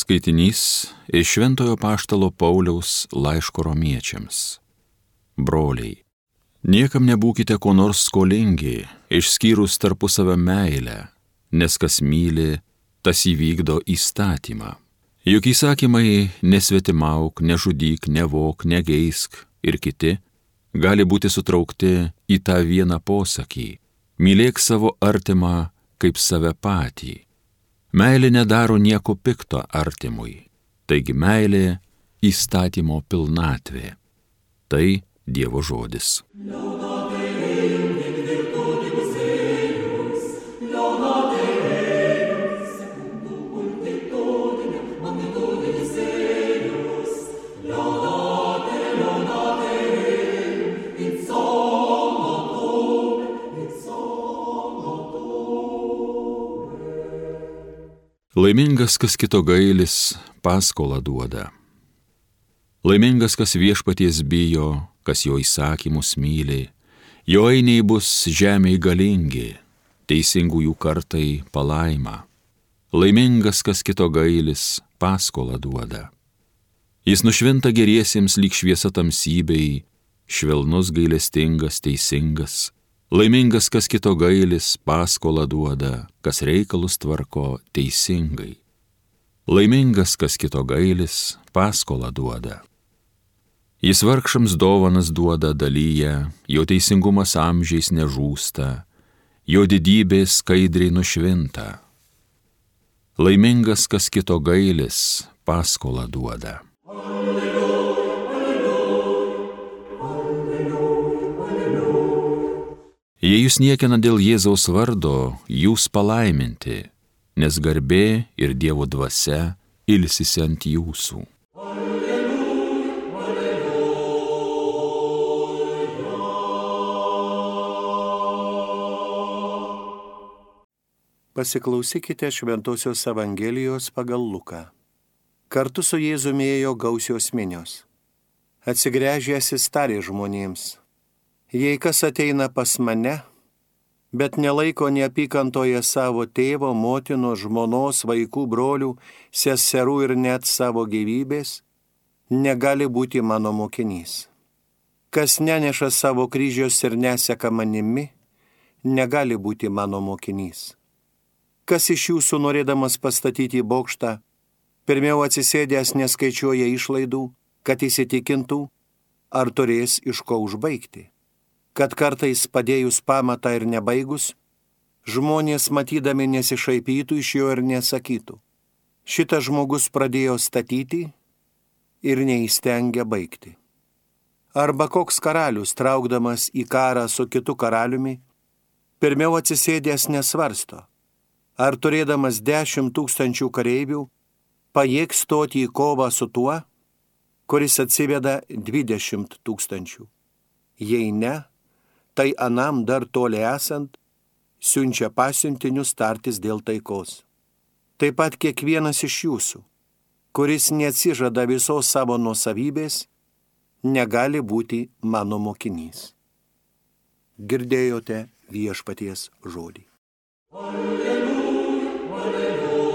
Skaitinys iš Šventojo Apaštalo Pauliaus laiško Romiečiams. Broliai, niekam nebūkite ko nors skolingi, išskyrus tarpusavio meilę, nes kas myli, tas įvykdo įstatymą. Juk įsakymai nesvetimauk, nežudyk, nevok, negeisk ir kiti gali būti sutraukti į tą vieną posakį: mylėk savo artimą kaip save patį. Meilė nedaro nieko pikto artimui, taigi meilė įstatymo pilnatvė. Tai Dievo žodis. Laimingas, kas kito gailis, paskolą duoda. Laimingas, kas viešpaties bijo, kas jo įsakymus myli, jo ainiai bus žemėj galingi, teisingųjų kartai palaima. Laimingas, kas kito gailis, paskolą duoda. Jis nušvinta geriesiems lyg šviesa tamsybei, švelnus, gailestingas, teisingas. Laimingas, kas kito gailis, paskolą duoda, kas reikalus tvarko teisingai. Laimingas, kas kito gailis, paskolą duoda. Jis vargšams dovanas duoda, dalyja, jo teisingumas amžiais nežūsta, jo didybė skaidriai nušvinta. Laimingas, kas kito gailis, paskolą duoda. Jei jūs niekina dėl Jėzaus vardo, jūs palaiminti, nes garbė ir Dievo dvasia ilsisi ant jūsų. Pasiklausykite Šventosios Evangelijos pagal Luką. Kartu su Jėzumi ėjo gausios minios. Atsigręžęs jis tarė žmonėms: jei kas ateina pas mane, bet nelaiko neapykantoje savo tėvo, motinos, žmonos, vaikų, brolių, seserų ir net savo gyvybės, negali būti mano mokinys. Kas neneša savo kryžiaus ir neseka manimi, negali būti mano mokinys. Kas iš jūsų, norėdamas pastatyti bokštą, pirmiau atsisėdęs neskaičiuoja išlaidų, kad įsitikintų, ar turės iš ko užbaigti? Kad kartais padėjus pamatą ir nebaigus, žmonės matydami nesišaipytų iš jo ir nesakytų: šitas žmogus pradėjo statyti ir neįstengia baigti. Arba koks karalius, traukdamas į karą su kitu karaliumi, pirmiau atsisėdęs nesvarsto, ar turėdamas 10 000 kareivių pajėgs stoti į kovą su tuo, kuris atsiveda 20 000. Jei ne, tai anam dar toli esant, siunčia pasiuntinius tartis dėl taikos. Taip pat kiekvienas iš jūsų, kuris neatsižada visos savo nuosavybės, negali būti mano mokinys. Girdėjote viešpaties žodį. Alleluja, alleluja.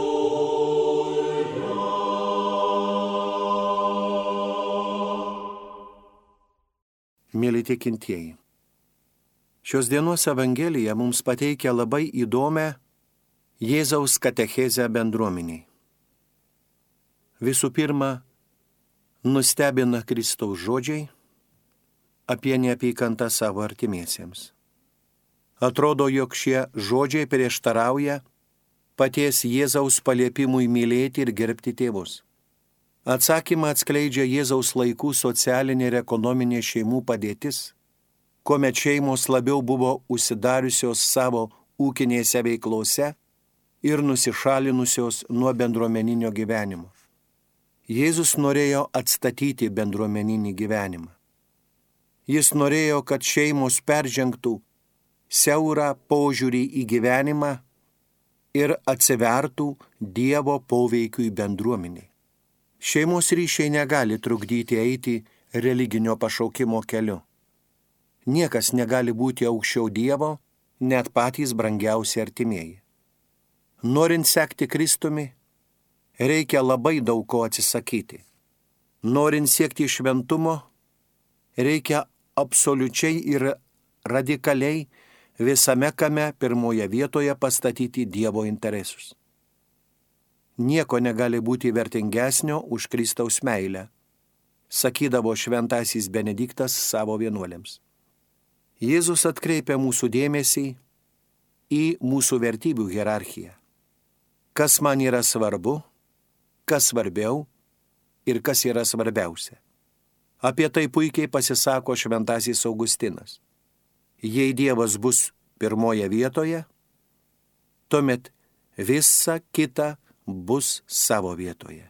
Mėly tikintieji, šios dienos Evangelija mums pateikia labai įdomią Jėzaus katechezę bendruomeniai. Visų pirma, nustebina Kristaus žodžiai apie neapykantą savo artimiesiems. Atrodo, jog šie žodžiai prieštarauja paties Jėzaus paliepimui mylėti ir gerbti tėvus. Atsakymą atskleidžia Jėzaus laikų socialinė ir ekonominė šeimų padėtis, kuomet šeimos labiau buvo užsidariusios savo ūkinėse veiklose ir nusišalinusios nuo bendruomeninio gyvenimo. Jėzus norėjo atstatyti bendruomeninį gyvenimą. Jis norėjo, kad šeimos peržengtų siaurą požiūrį į gyvenimą ir atsivertų Dievo poveikiui bendruomeniai. Šeimos ryšiai negali trukdyti eiti religinio pašaukimo keliu. Niekas negali būti aukščiau Dievo, net patys brangiausi artimieji. Norint sekti Kristumi, reikia labai daug ko atsisakyti. Norint siekti šventumo, reikia absoliučiai ir radikaliai visame kame pirmoje vietoje pastatyti Dievo interesus. Nieko negali būti vertingesnio už Kristaus meilę, sakydavo šventasis Benediktas savo vienuoliams. Jėzus atkreipia mūsų dėmesį į mūsų vertybių hierarchiją. Kas man yra svarbu, kas svarbiau ir kas yra svarbiausia. Apie tai puikiai pasisako šventasis Augustinas. Jei Dievas bus pirmoje vietoje, tuomet visa kita bus savo vietoje.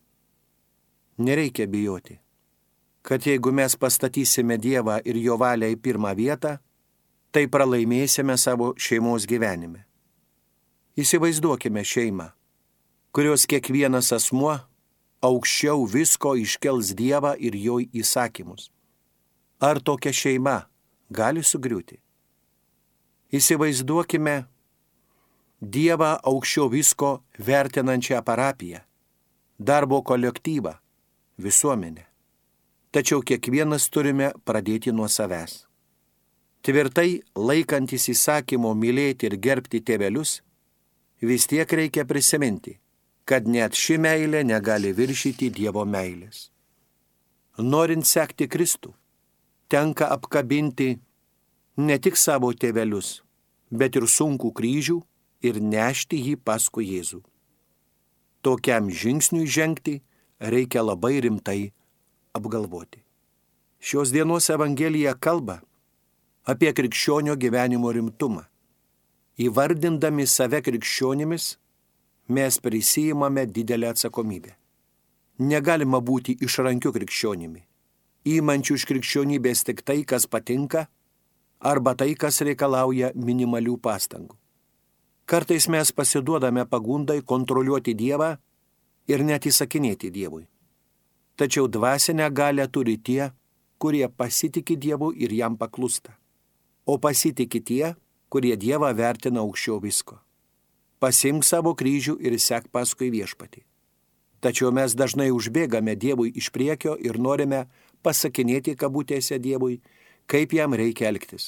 Nereikia bijoti, kad jeigu mes pastatysime Dievą ir jo valią į pirmą vietą, tai pralaimėsime savo šeimos gyvenime. Įsivaizduokime šeimą, kurios kiekvienas asmuo aukščiau visko iškels Dievą ir jo įsakymus. Ar tokia šeima gali sugriūti? Įsivaizduokime Dievą aukščiau visko vertinančią parapiją, darbo kolektyvą, visuomenę. Tačiau kiekvienas turime pradėti nuo savęs. Tvirtai laikantis įsakymo mylėti ir gerbti tėvelius, vis tiek reikia prisiminti, kad net ši meilė negali viršyti Dievo meilės. Norint sekti Kristų, tenka apkabinti ne tik savo tėvelius, bet ir sunkų kryžių ir nešti jį paskui Jėzų. Tokiam žingsniui žengti reikia labai rimtai apgalvoti. Šios dienos Evangelija kalba apie krikščionio gyvenimo rimtumą. Įvardindami save krikščionimis, mes prisijimame didelę atsakomybę. Negalima būti išrankiu krikščionimi, įmančiu iš krikščionybės tik tai, kas patinka, arba tai, kas reikalauja minimalių pastangų. Kartais mes pasiduodame pagundai kontroliuoti Dievą ir net įsakinėti Dievui. Tačiau dvasinę galią turi tie, kurie pasitiki Dievu ir jam paklūsta, o pasitiki tie, kurie Dievą vertina aukščiau visko. Pasimk savo kryžių ir sek paskui Viešpatį. Tačiau mes dažnai užbėgame Dievui iš priekio ir norime pasakinėti kabutėse Dievui, kaip jam reikia elgtis.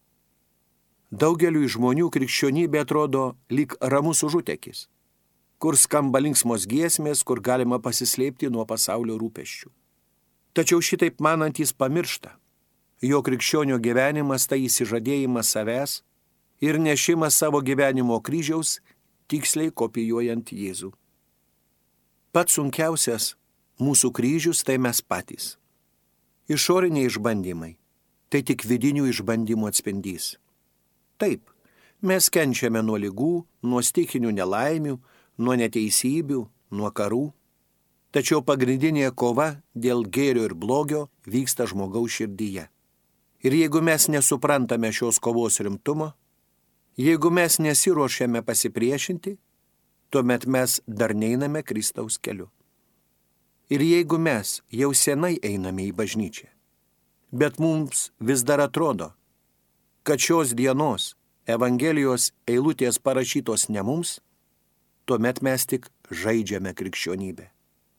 Daugeliui žmonių krikščionybė atrodo lyg ramus užutekis, kur skamba linksmos giesmės, kur galima pasislėpti nuo pasaulio rūpesčių. Tačiau šitaip manantys pamiršta, jo krikščionio gyvenimas tai įsižadėjimas savęs ir nešimas savo gyvenimo kryžiaus, tiksliai kopijuojant Jėzų. Pats sunkiausias mūsų kryžius tai mes patys. Išoriniai išbandymai tai tik vidinių išbandymų atspindys. Taip, mes kenčiame nuo ligų, nuo stichinių nelaimių, nuo neteisybių, nuo karų. Tačiau pagrindinė kova dėl gėrio ir blogio vyksta žmogaus širdyje. Ir jeigu mes nesuprantame šios kovos rimtumo, jeigu mes nesiruošiame pasipriešinti, tuomet mes dar neiname Kristaus keliu. Ir jeigu mes jau senai einame į bažnyčią, bet mums vis dar atrodo, kad šios dienos Evangelijos eilutės parašytos ne mums, tuomet mes tik žaidžiame krikščionybę.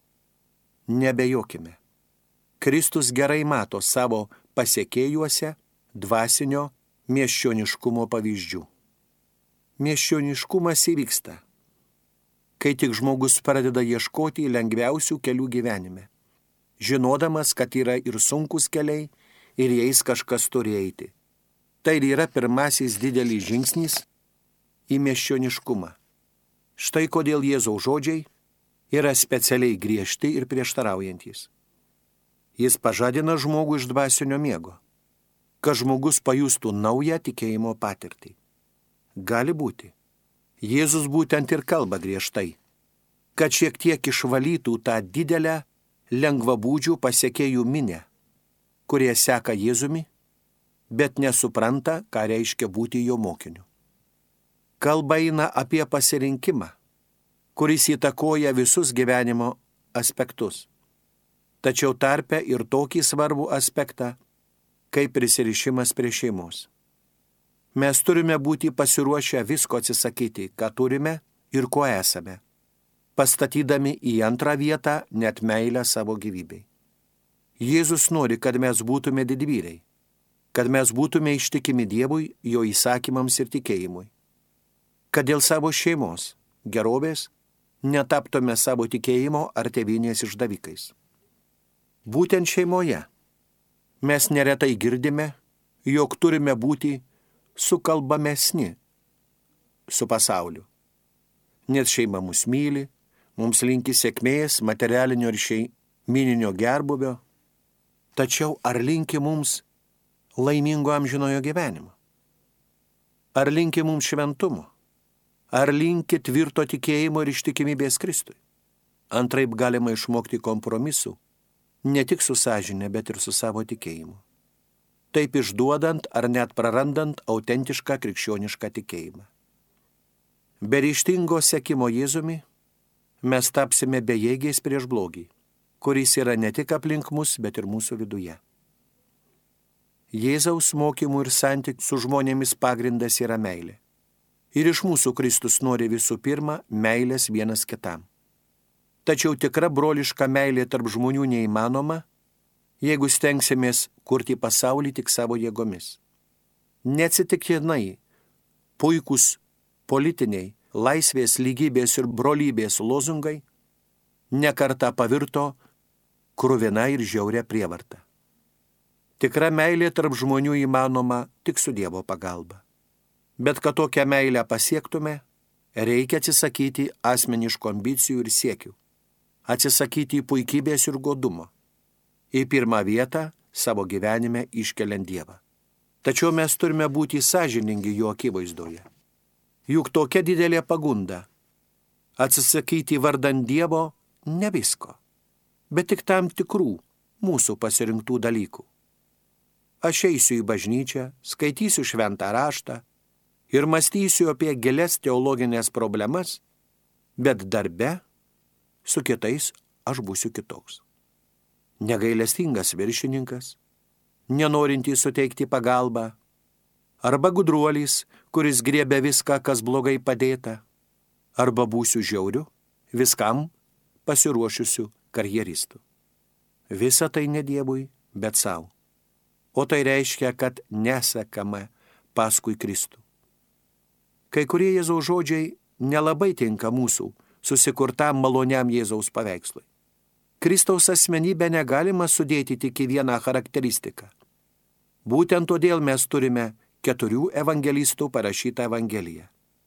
Nebejokime. Kristus gerai mato savo pasekėjuose dvasinio miesčioniškumo pavyzdžių. Miesčioniškumas įvyksta, kai tik žmogus pradeda ieškoti lengviausių kelių gyvenime, žinodamas, kad yra ir sunkus keliai ir jais kažkas turi eiti. Tai yra pirmasis didelis žingsnis į miesčioniškumą. Štai kodėl Jėzaus žodžiai yra specialiai griežti ir prieštaraujantis. Jis pažadina žmogų iš dvasinio miego, kad žmogus pajustų naują tikėjimo patirtį. Gali būti. Jėzus būtent ir kalba griežtai, kad šiek tiek išvalytų tą didelę lengvabūdžių pasekėjų minę, kurie seka Jėzumi, bet nesupranta, ką reiškia būti jo mokiniu. Kalba eina apie pasirinkimą, kuris įtakoja visus gyvenimo aspektus. Tačiau tarpe ir tokį svarbų aspektą, kaip prisirišimas prie šeimos. Mes turime būti pasiruošę visko atsisakyti, ką turime ir ko esame. pastatydami į antrą vietą net meilę savo gyvybei. Jėzus nori, kad mes būtume didvyriai, kad mes būtume ištikimi Dievui, jo įsakymams ir tikėjimui, kad dėl savo šeimos, gerovės, netaptume savo tikėjimo ar tėvynės išdavikais. Būtent šeimoje mes neretai girdime, jog turime būti sukalbamesni su pasauliu, nes šeima mus myli, mums linki sėkmės, materialinio ir šeimyninio gerbūvio, tačiau ar linki mums laimingo amžinojo gyvenimo? Ar linki mums šventumo? Ar linki tvirto tikėjimo ir ištikimybės Kristui? Antraip galima išmokti kompromisų, ne tik su sąžine, bet ir su savo tikėjimu. Taip išduodant ar net prarandant autentišką krikščionišką tikėjimą. Be ryžtingo sekimo Jėzumi mes tapsime bejėgiais prieš blogį, kuris yra ne tik aplink mus, bet ir mūsų viduje. Jėzaus mokymų ir santykių su žmonėmis pagrindas yra meilė. Ir iš mūsų Kristus nori visų pirma meilės vienas kitam. Tačiau tikra broliška meilė tarp žmonių neįmanoma, jeigu stengsimės kurti pasaulį tik savo jėgomis. Neatsitiktinai puikūs politiniai, laisvės, lygybės ir brolybės lozungai nekartą pavirto kruvina ir žiauria prievarta. Tikra meilė tarp žmonių įmanoma tik su Dievo pagalba. Bet kad tokią meilę pasiektume, reikia atsisakyti asmeniškų ambicijų ir siekių, atsisakyti puikybės ir godumo, į pirmą vietą savo gyvenime iškeliant Dievą. Tačiau mes turime būti sąžiningi jo akivaizdoje. Juk tokia didelė pagunda atsisakyti vardan Dievo ne visko, bet tik tam tikrų mūsų pasirinktų dalykų. Aš eisiu į bažnyčią, skaitysiu šventą raštą ir mąstysiu apie gilias teologinės problemas, bet darbe su kitais aš būsiu kitoks. Negailestingas viršininkas, nenorintys suteikti pagalbą, arba gudruolis, kuris griebia viską, kas blogai padėta, arba būsiu žiauriu, viskam pasiruošusiu karjeristų. Visa tai ne Dievui, bet savo. O tai reiškia, kad nesekame paskui Kristų. Kai kurie Jėzaus žodžiai nelabai tinka mūsų susikurtam maloniam Jėzaus paveikslui. Kristaus asmenybę negalima sudėti tik į vieną charakteristiką. Būtent todėl mes turime 4 evangelistų parašytą evangeliją.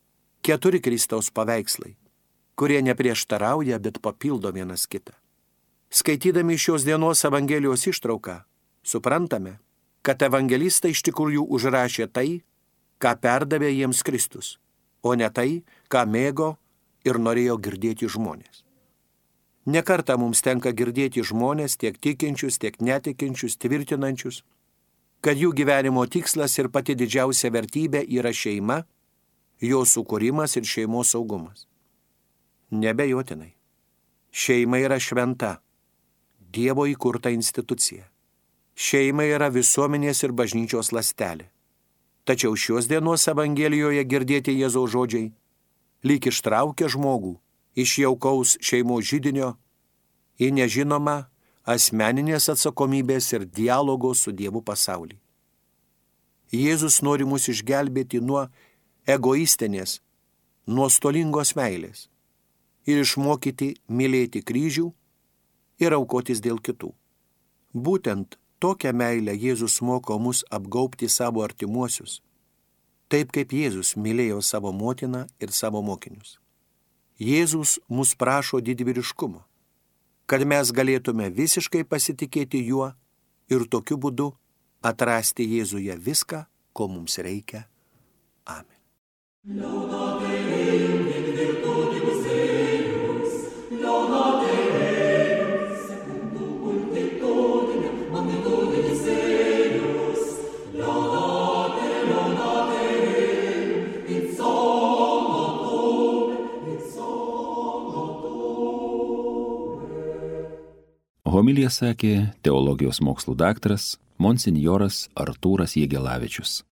4 Kristaus paveikslai, kurie neprieštarauja, bet papildo vienas kitą. Skaitydami šios dienos evangelijos ištrauką, suprantame, kad evangelistai iš tikrųjų užrašė tai, ką perdavė jiems Kristus, o ne tai, ką mėgo ir norėjo girdėti žmonės. Nekartą mums tenka girdėti žmonės, tiek tikinčius, tiek netikinčius, tvirtinančius, kad jų gyvenimo tikslas ir pati didžiausia vertybė yra šeima, jo sukūrimas ir šeimos saugumas. Nebejotinai. Šeima yra šventa, Dievo įkurta institucija. Šeima yra visuomenės ir bažnyčios ląstelė. Tačiau šios dienos evangelijoje girdėti Jėzaus žodžiai lyg ištraukia žmogų iš jaukaus šeimos židinio į nežinomą asmeninės atsakomybės ir dialogo su Dievu pasaulį. Jėzus nori mus išgelbėti nuo egoistinės, nuostolingos meilės ir išmokyti mylėti kryžių ir aukotis dėl kitų. Būtent tokią meilę Jėzus moko mus apgaubti savo artimuosius, taip kaip Jėzus mylėjo savo motiną ir savo mokinius. Jėzus mus prašo didvyriškumo, kad mes galėtume visiškai pasitikėti juo ir tokiu būdu atrasti Jėzuje viską, ko mums reikia. Amen. Homiliją sakė teologijos mokslų daktaras monsinjoras Artūras Jegelavičius.